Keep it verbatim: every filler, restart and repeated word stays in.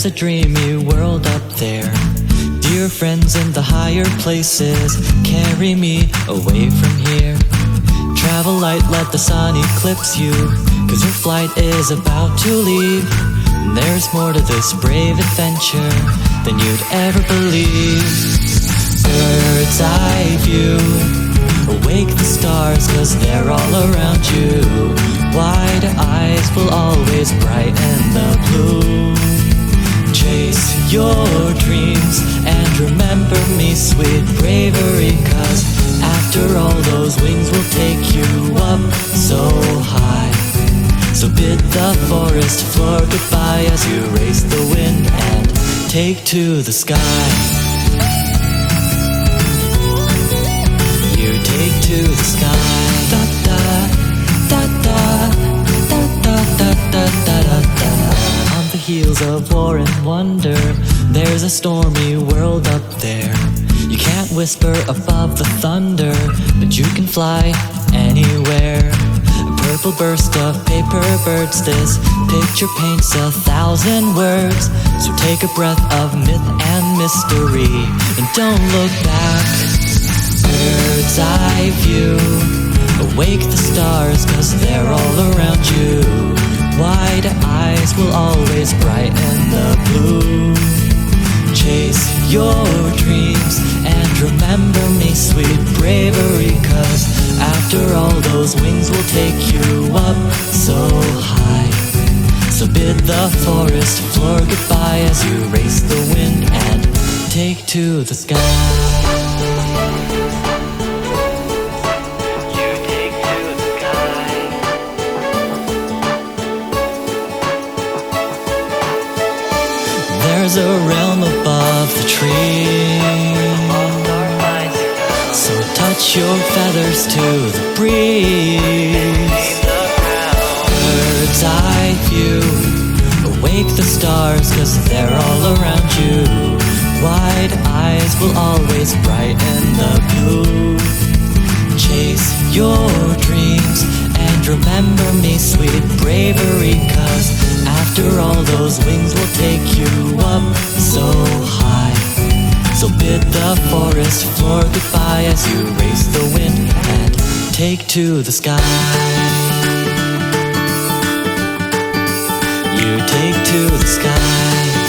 There's a dreamy world up there. Dear friends in the higher places, carry me away from here. Travel light, let the sun eclipse you, cause your flight is about to leave. And there's more to this brave adventure than you'd ever believe. Bird's eye view, awake the stars cause they're all around you. Wide eyes will always brighten the blue. Chase your dreams and remember me, sweet bravery, cause after all those wings will take you up so high. So bid the forest floor goodbye as you race the wind and take to the sky. You take to the sky. Da da da da da da da da da da da. On the heels of war and wonder, there's a stormy world up there. You can't whisper above the thunder, but you can fly anywhere. A purple burst of paper birds, this picture paints a thousand words. So take a breath of myth and mystery and don't look back. Bird's eye view, awake the stars cause they're all around you. Wide eyes will always brighten the blue. Chase your dreams and remember me, sweet bravery, cause after all those wings will take you up so high. So bid the forest floor goodbye as you race the wind and take to the sky. There's a realm above the trees, so touch your feathers to the breeze. Bird's eye view, awake the stars cause they're all around you. Wide eyes will always brighten the blue. Chase your dreams and remember me, sweet bravery, cause after all those wings will take you up so high. So bid the forest floor goodbye as you race the wind and take to the sky. You take to the sky.